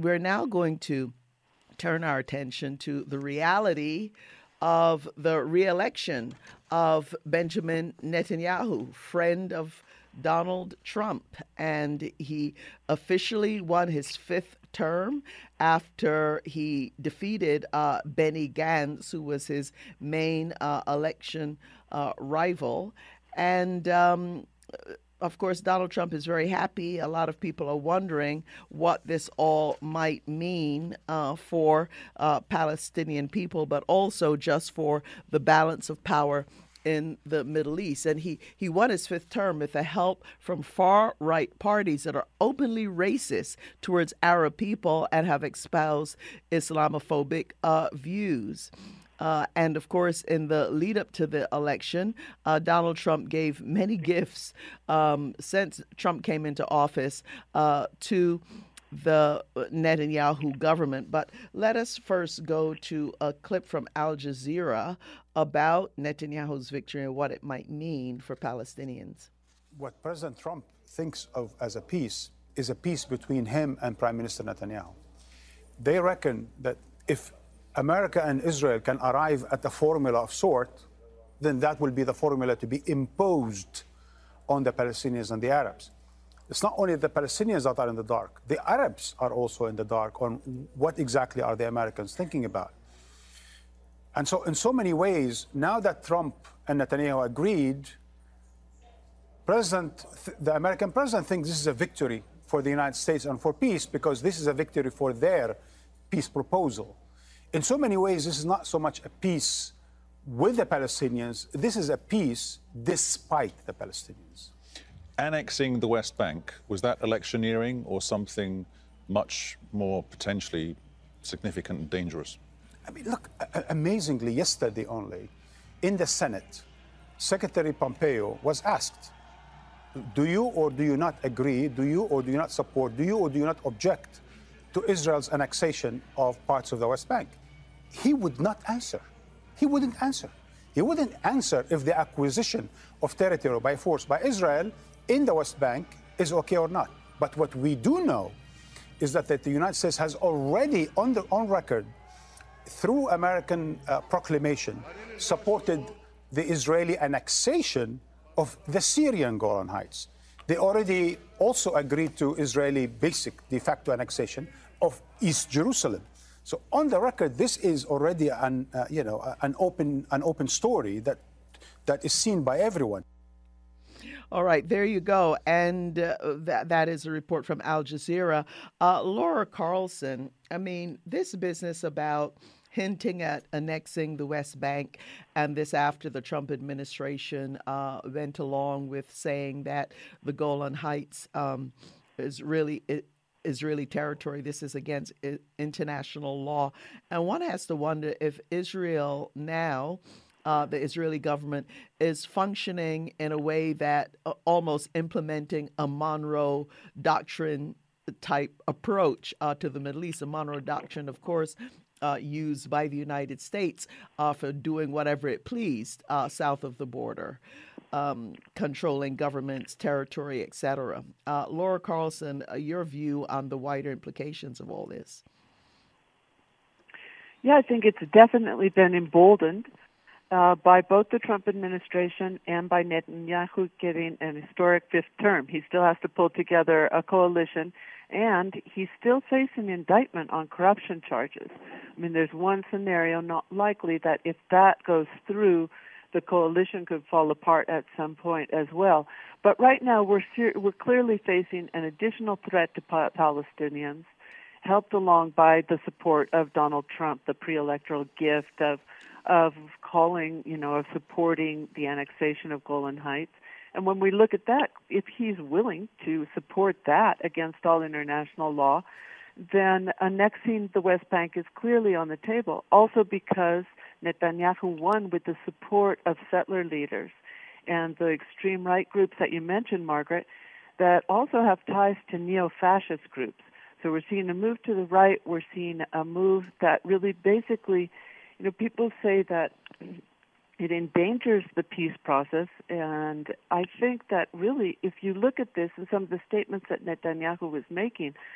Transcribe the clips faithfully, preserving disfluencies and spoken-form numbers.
we're now going to turn our attention to the reality of the reelection of Benjamin Netanyahu, friend of Donald Trump. And he officially won his fifth term after he defeated uh, Benny Gantz, who was his main uh, election uh, rival. And um, of course, Donald Trump is very happy. A lot of people are wondering what this all might mean uh, for uh, Palestinian people, but also just for the balance of power in the Middle East. And he, he won his fifth term with the help from far-right parties that are openly racist towards Arab people and have espoused Islamophobic uh, views. Uh, and of course, in the lead up to the election, uh, Donald Trump gave many gifts um, since Trump came into office uh, to the Netanyahu government. But let us first go to a clip from Al Jazeera about Netanyahu's victory and what it might mean for Palestinians. What President Trump thinks of as a peace is a peace between him and Prime Minister Netanyahu. They reckon that if America and Israel can arrive at a formula of sort, then that will be the formula to be imposed on the Palestinians and the Arabs. It's not only the Palestinians that are in the dark, the Arabs are also in the dark on what exactly are the Americans thinking about. And so in so many ways, now that Trump and Netanyahu agreed, President, the American president thinks this is a victory for the United States and for peace, because this is a victory for their peace proposal. In so many ways, this is not so much a peace with the Palestinians, this is a peace despite the Palestinians. Annexing the West Bank, was that electioneering or something much more potentially significant and dangerous? I mean, look, amazingly, yesterday only, in the Senate, Secretary Pompeo was asked, do you or do you not agree, do you or do you not support, do you or do you not object to Israel's annexation of parts of the West Bank? He would not answer. He wouldn't answer. He wouldn't answer if the acquisition of territory by force by Israel in the West Bank is okay or not. But what we do know is that, that the United States has already on, the, on record, through American uh, proclamation, supported the Israeli annexation of the Syrian Golan Heights. They already also agreed to Israeli basic de facto annexation of East Jerusalem. So on the record, this is already an, uh, you know, an open, an open story that, that is seen by everyone. All right, there you go. And uh, that that is a report from Al Jazeera. Uh, Laura Carlson, I mean, this business about hinting at annexing the West Bank, and this after the Trump administration uh, went along with saying that the Golan Heights um, is really it, Israeli territory. This is against international law. And one has to wonder if Israel now, uh, the Israeli government, is functioning in a way that uh, almost implementing a Monroe Doctrine type approach uh, to the Middle East. The Monroe Doctrine, of course, uh, used by the United States uh, for doing whatever it pleased uh, south of the border. Um, controlling governments, territory, et cetera. Uh, Laura Carlson, uh, your view on the wider implications of all this? Yeah, I think it's definitely been emboldened uh, by both the Trump administration and by Netanyahu getting an historic fifth term. He still has to pull together a coalition, and he's still facing indictment on corruption charges. I mean, there's one scenario, not likely, that if that goes through, the coalition could fall apart at some point as well. But right now, we're ser- we're clearly facing an additional threat to pa- Palestinians, helped along by the support of Donald Trump, the pre-electoral gift of of calling, you know, of supporting the annexation of Golan Heights. And when we look at that, if he's willing to support that against all international law, then annexing the West Bank is clearly on the table. Also because Netanyahu won with the support of settler leaders and the extreme right groups that you mentioned, Margaret, that also have ties to neo-fascist groups. So we're seeing a move to the right. We're seeing a move that really basically, you know, people say that it endangers the peace process. And I think that really, if you look at this and some of the statements that Netanyahu was making,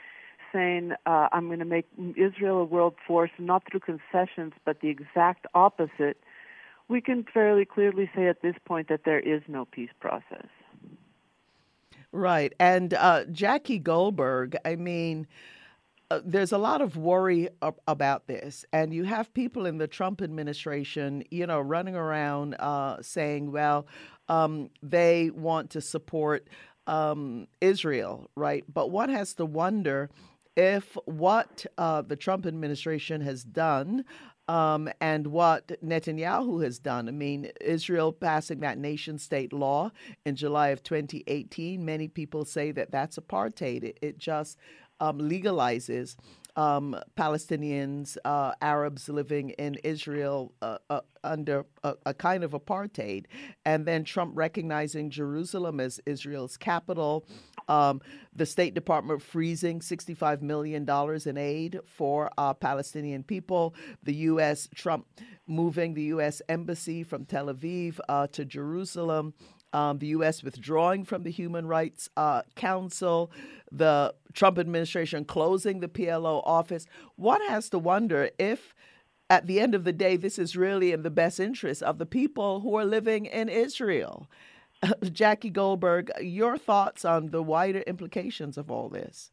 saying, uh, I'm going to make Israel a world force, not through concessions, but the exact opposite, we can fairly clearly say at this point that there is no peace process. Right. And uh, Jackie Goldberg, I mean, uh, there's a lot of worry a- about this. And you have people in the Trump administration, you know, running around uh, saying, well, um, they want to support um, Israel, right? But one has to wonder if what uh, the Trump administration has done um, and what Netanyahu has done. I mean, Israel passing that nation state law in July of twenty eighteen, many people say that that's apartheid. It, it just um, legalizes um, Palestinians, uh, Arabs living in Israel uh, uh, under a, a kind of apartheid. And then Trump recognizing Jerusalem as Israel's capital, um, the State Department freezing sixty-five million dollars in aid for uh, Palestinian people, the U S, Trump moving the U S embassy from Tel Aviv uh, to Jerusalem, um, the U S withdrawing from the Human Rights uh, Council, the Trump administration closing the P L O office. One has to wonder if, at the end of the day, this is really in the best interest of the people who are living in Israel. Jackie Goldberg, your thoughts on the wider implications of all this?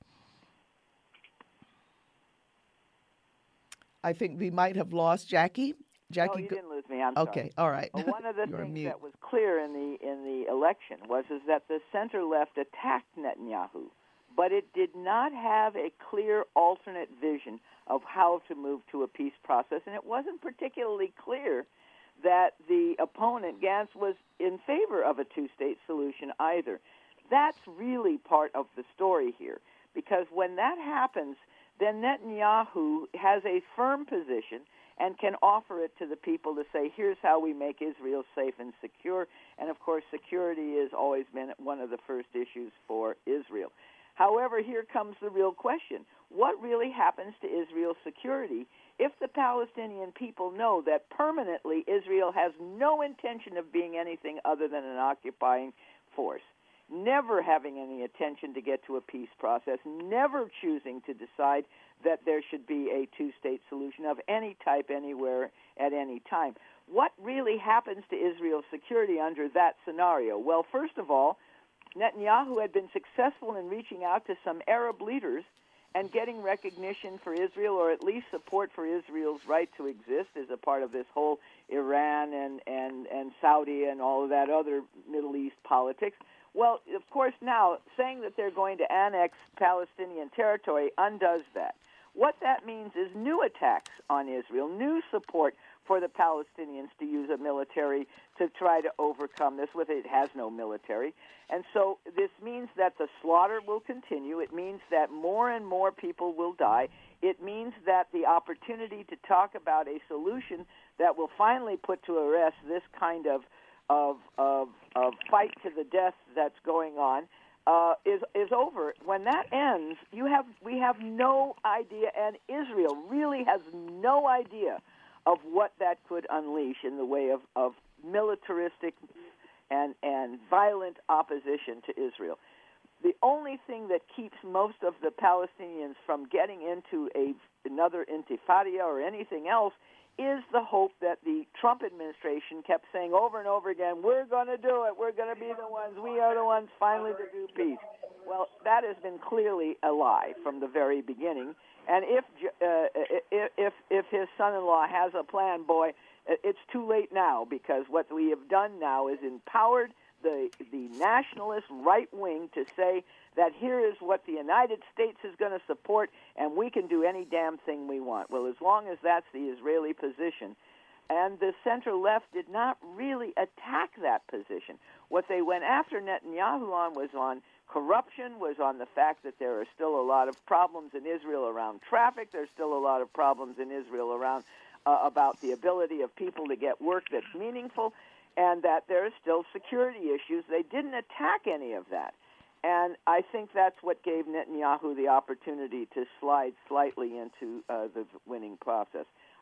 I think we might have lost Jackie. Jackie, no, you didn't lose me. I'm okay, sorry. all right. Well, one of the You're on things mute. that was clear in the in the election was is that the center left attacked Netanyahu, but it did not have a clear alternate vision of how to move to a peace process, and it wasn't particularly clear that the opponent, Gantz, was in favor of a two-state solution either. That's really part of the story here, because when that happens, then Netanyahu has a firm position and can offer it to the people to say, here's how we make Israel safe and secure. And, of course, security has always been one of the first issues for Israel. However, here comes the real question. What really happens to Israel's security if the Palestinian people know that permanently Israel has no intention of being anything other than an occupying force, never having any attention to get to a peace process, never choosing to decide that there should be a two-state solution of any type anywhere at any time? What really happens to Israel's security under that scenario? Well, first of all, Netanyahu had been successful in reaching out to some Arab leaders and getting recognition for Israel, or at least support for Israel's right to exist as a part of this whole Iran and, and, and Saudi and all of that other Middle East politics. Well, of course, now saying that they're going to annex Palestinian territory undoes that. What that means is new attacks on Israel, new support for the Palestinians to use a military to try to overcome this. With it, it has no military. And so this means that the slaughter will continue. It means that more and more people will die. It means that the opportunity to talk about a solution that will finally put to rest this kind of of of, of fight to the death that's going on uh, is is over. When that ends, you have we have no idea, and Israel really has no idea of what that could unleash in the way of, of militaristic and, and violent opposition to Israel. The only thing that keeps most of the Palestinians from getting into a, another intifada or anything else is the hope that the Trump administration kept saying over and over again, we're going to do it, we're going to be the ones, we are the ones finally to do peace. Well, that has been clearly a lie from the very beginning. And if uh, if if his son-in-law has a plan, boy, it's too late now, because what we have done now is empowered the the nationalist right wing to say that here is what the United States is going to support, and we can do any damn thing we want. Well, as long as that's the Israeli position, and the center-left did not really attack that position. What they went after Netanyahu on was on corruption, was on the fact that there are still a lot of problems in Israel around traffic. There's still a lot of problems in Israel around uh, about the ability of people to get work that's meaningful, and that there are still security issues. They didn't attack any of that. And I think that's what gave Netanyahu the opportunity to slide slightly into uh, the winning process.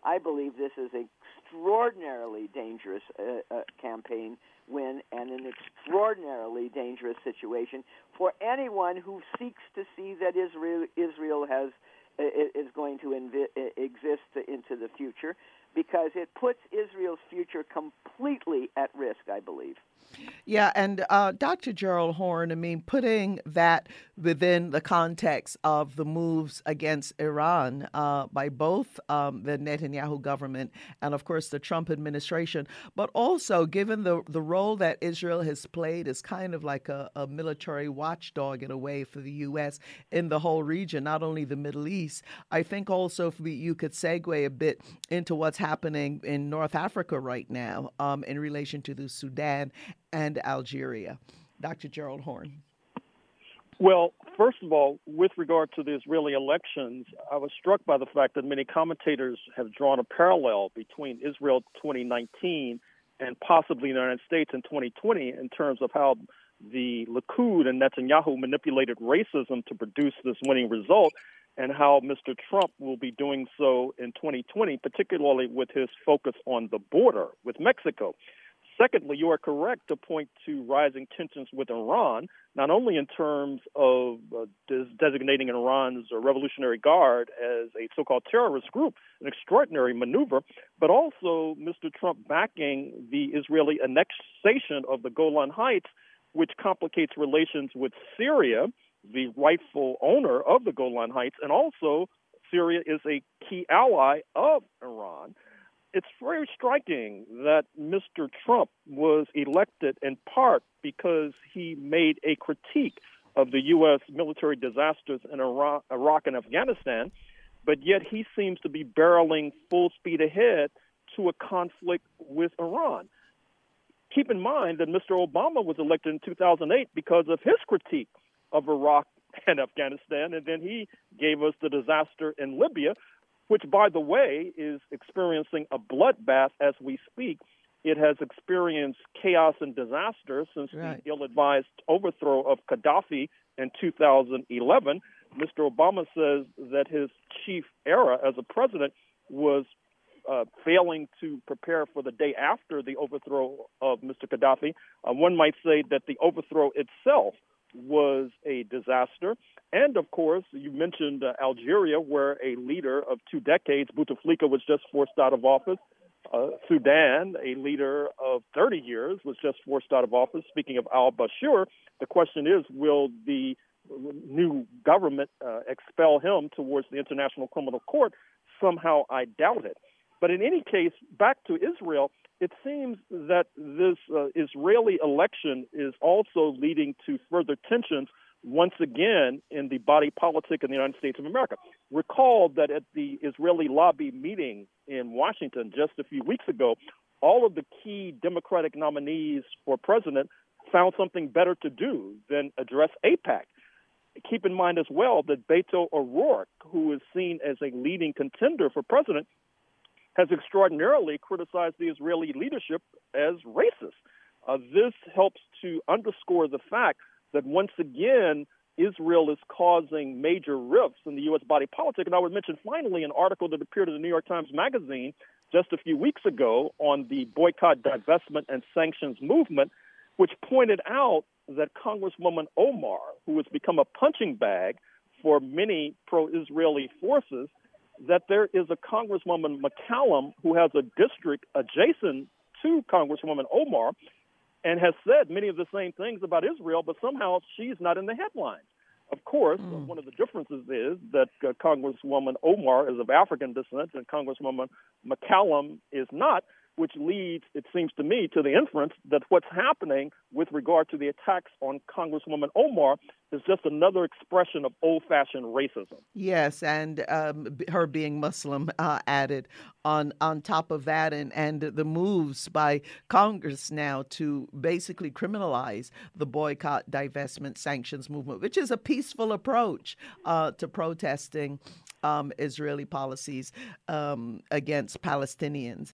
I believe this is an extraordinarily dangerous uh, uh, campaign win and an extraordinarily dangerous situation for anyone who seeks to see that Israel Israel has is going to invi- exist into the future, because it puts Israel's future completely at risk, I believe. Yeah, and uh, Doctor Gerald Horne, I mean, putting that within the context of the moves against Iran uh, by both um, the Netanyahu government and, of course, the Trump administration, but also given the, the role that Israel has played as kind of like a, a military watchdog in a way for the U S in the whole region, not only the Middle East. I think also if we, you could segue a bit into what's happening in North Africa right now um, in relation to the Sudan and Algeria. Doctor Gerald Horne. Well, first of all, with regard to the Israeli elections, I was struck by the fact that many commentators have drawn a parallel between Israel twenty nineteen and possibly the United States in twenty twenty in terms of how the Likud and Netanyahu manipulated racism to produce this winning result, and how Mister Trump will be doing so in twenty twenty, particularly with his focus on the border with Mexico. Secondly, you are correct to point to rising tensions with Iran, not only in terms of uh, des- designating Iran's uh, Revolutionary Guard as a so-called terrorist group, an extraordinary maneuver, but also Mister Trump backing the Israeli annexation of the Golan Heights, which complicates relations with Syria, the rightful owner of the Golan Heights, and also Syria is a key ally of Iran. It's very striking that Mister Trump was elected in part because he made a critique of the U S military disasters in Iraq, Iraq and Afghanistan, but yet he seems to be barreling full speed ahead to a conflict with Iran. Keep in mind that Mister Obama was elected in two thousand eight because of his critique of Iraq and Afghanistan, and then he gave us the disaster in Libya, which, by the way, is experiencing a bloodbath as we speak. It has experienced chaos and disaster since right. the ill-advised overthrow of Gaddafi in two thousand eleven. Mister Obama says that his chief era as a president was uh, failing to prepare for the day after the overthrow of Mister Gaddafi. Uh, one might say that the overthrow itself was a disaster. And, of course, you mentioned uh, Algeria, where a leader of two decades, Bouteflika, was just forced out of office. Uh, Sudan, a leader of thirty years, was just forced out of office. Speaking of al-Bashir, the question is, will the new government uh, expel him towards the International Criminal Court? Somehow I doubt it. But in any case, back to Israel, it seems that this uh, Israeli election is also leading to further tensions once again in the body politic in the United States of America. Recall that at the Israeli lobby meeting in Washington just a few weeks ago, all of the key Democratic nominees for president found something better to do than address AIPAC. Keep in mind as well that Beto O'Rourke, who is seen as a leading contender for president, has extraordinarily criticized the Israeli leadership as racist. Uh, this helps to underscore the fact that once again, Israel is causing major rifts in the U S body politic. And I would mention finally an article that appeared in the New York Times Magazine just a few weeks ago on the boycott, divestment, and sanctions movement, which pointed out that Congresswoman Omar, who has become a punching bag for many pro-Israeli forces, that there is a Congresswoman McCallum who has a district adjacent to Congresswoman Omar and has said many of the same things about Israel, but somehow she's not in the headlines. Of course, mm. one of the differences is that uh, Congresswoman Omar is of African descent and Congresswoman McCallum is not, which leads, it seems to me, to the inference that what's happening with regard to the attacks on Congresswoman Omar is just another expression of old-fashioned racism. Yes, and um, her being Muslim uh, added on on top of that, and, and the moves by Congress now to basically criminalize the boycott, divestment, sanctions movement, which is a peaceful approach uh, to protesting um, Israeli policies um, against Palestinians.